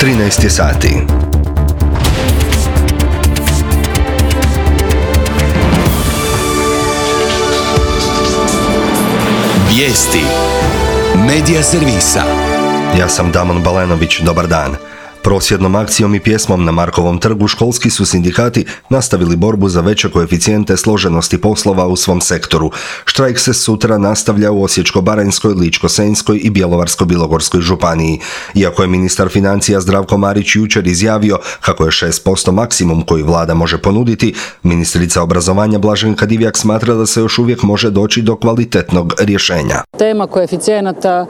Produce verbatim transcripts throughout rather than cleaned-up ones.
trinaest je sati. Vijesti Medija servisa. Ja sam Damon Balenović, dobar dan. Prosvjednom akcijom i pjesmom na Markovom trgu školski su sindikati nastavili borbu za veće koeficijente složenosti poslova u svom sektoru. Štrajk se sutra nastavlja u Osječko-baranjskoj, Ličko-senjskoj i Bjelovarsko-bilogorskoj županiji. Iako je ministar financija Zdravko Marić jučer izjavio kako je šest posto maksimum koji vlada može ponuditi, ministrica obrazovanja Blaženka Divjak smatra da se još uvijek može doći do kvalitetnog rješenja. Tema koeficijenata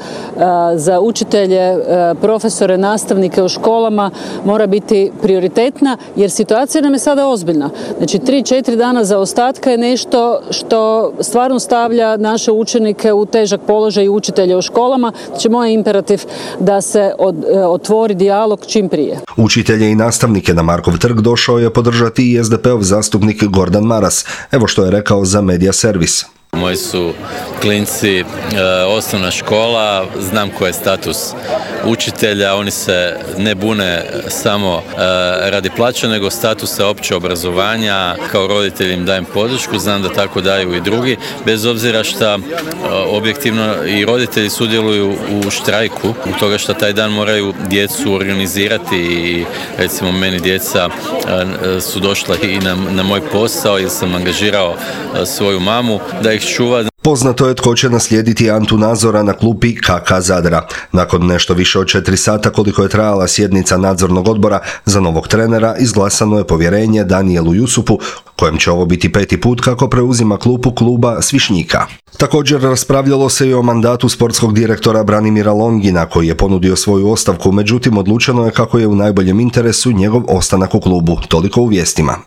za učitelje, profesore, nastavnike u školama mora biti prioritetna, jer situacija nam je sada ozbiljna. Znači, tri četiri dana zaostatka je nešto što stvarno stavlja naše učenike u težak položaj i učitelje u školama. Znači, moj imperativ da se od, otvori dijalog čim prije. Učitelje i nastavnike na Markov trg došao je podržati i es de peov zastupnik Gordan Maras. Evo što je rekao za Medija servis. Moji su klinci e, osnovna škola, znam koji je status učitelja, oni se ne bune samo e, radi plaća, nego statusa opće obrazovanja. Kao roditelj im dajem podršku, znam da tako daju i drugi, bez obzira što e, objektivno i roditelji sudjeluju u štrajku, u toga što taj dan moraju djecu organizirati i recimo meni djeca e, su došla i na, na moj posao jer sam angažirao e, svoju mamu da ih čuva. Poznato je tko će naslijediti Antu Nazora na klupi ka ka Zadra. Nakon nešto više od četiri sata koliko je trajala sjednica nadzornog odbora, za novog trenera izglasano je povjerenje Danijelu Jusupu, kojem će ovo biti peti put kako preuzima klupu kluba Svišnjika. Također raspravljalo se i o mandatu sportskog direktora Branimira Longina, koji je ponudio svoju ostavku, međutim odlučeno je kako je u najboljem interesu njegov ostanak u klubu. Toliko u vijestima.